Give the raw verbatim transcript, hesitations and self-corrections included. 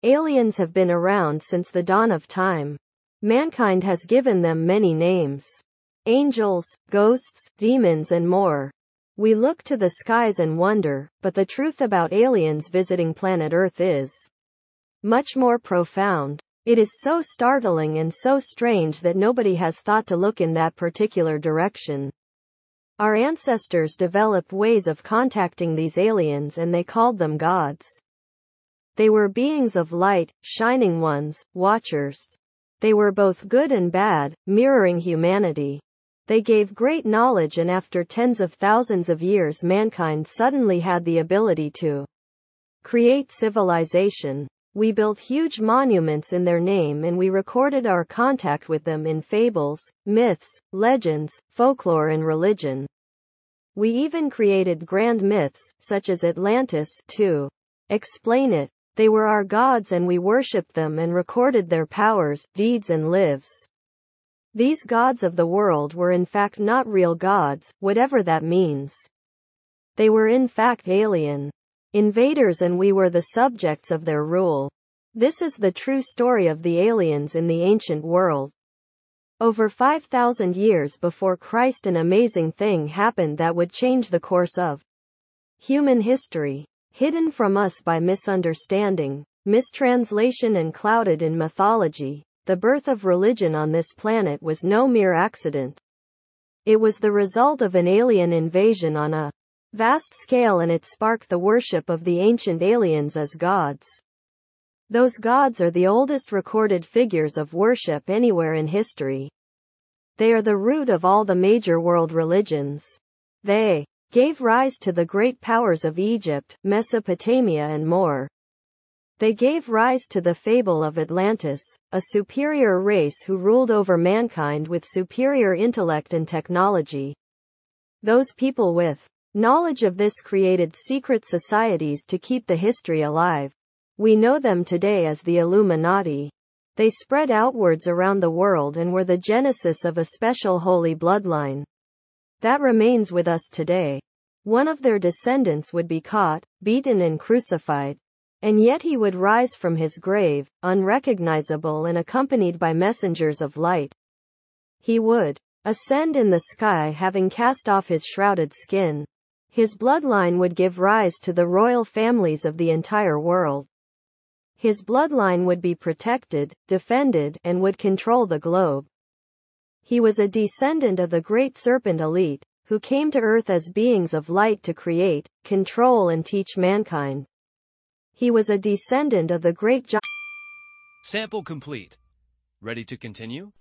Aliens have been around since the dawn of time. Mankind has given them many names. Angels, ghosts, demons and more. We look to the skies and wonder, but the truth about aliens visiting planet Earth is much more profound. It is so startling and so strange that nobody has thought to look in that particular direction. Our ancestors developed ways of contacting these aliens and they called them gods. They were beings of light, shining ones, watchers. They were both good and bad, mirroring humanity. They gave great knowledge, and after tens of thousands of years mankind suddenly had the ability to create civilization. We built huge monuments in their name and we recorded our contact with them in fables, myths, legends, folklore and religion. We even created grand myths, such as Atlantis, to explain it. They were our gods and we worshipped them and recorded their powers, deeds and lives. These gods of the world were in fact not real gods, whatever that means. They were in fact alien invaders and we were the subjects of their rule. This is the true story of the aliens in the ancient world. Over five thousand years before Christ, an amazing thing happened that would change the course of human history. Hidden from us by misunderstanding, mistranslation and clouded in mythology, the birth of religion on this planet was no mere accident. It was the result of an alien invasion on a vast scale, and it sparked the worship of the ancient aliens as gods. Those gods are the oldest recorded figures of worship anywhere in history. They are the root of all the major world religions. They gave rise to the great powers of Egypt, Mesopotamia and more. They gave rise to the fable of Atlantis, a superior race who ruled over mankind with superior intellect and technology. Those people with knowledge of this created secret societies to keep the history alive. We know them today as the Illuminati. They spread outwards around the world and were the genesis of a special holy bloodline that remains with us today. One of their descendants would be caught, beaten and crucified. And yet he would rise from his grave, unrecognizable and accompanied by messengers of light. He would ascend in the sky having cast off his shrouded skin. His bloodline would give rise to the royal families of the entire world. His bloodline would be protected, defended, and would control the globe. He was a descendant of the great serpent elite, who came to Earth as beings of light to create, control and teach mankind. He was a descendant of the great giant. Sample complete. Ready to continue?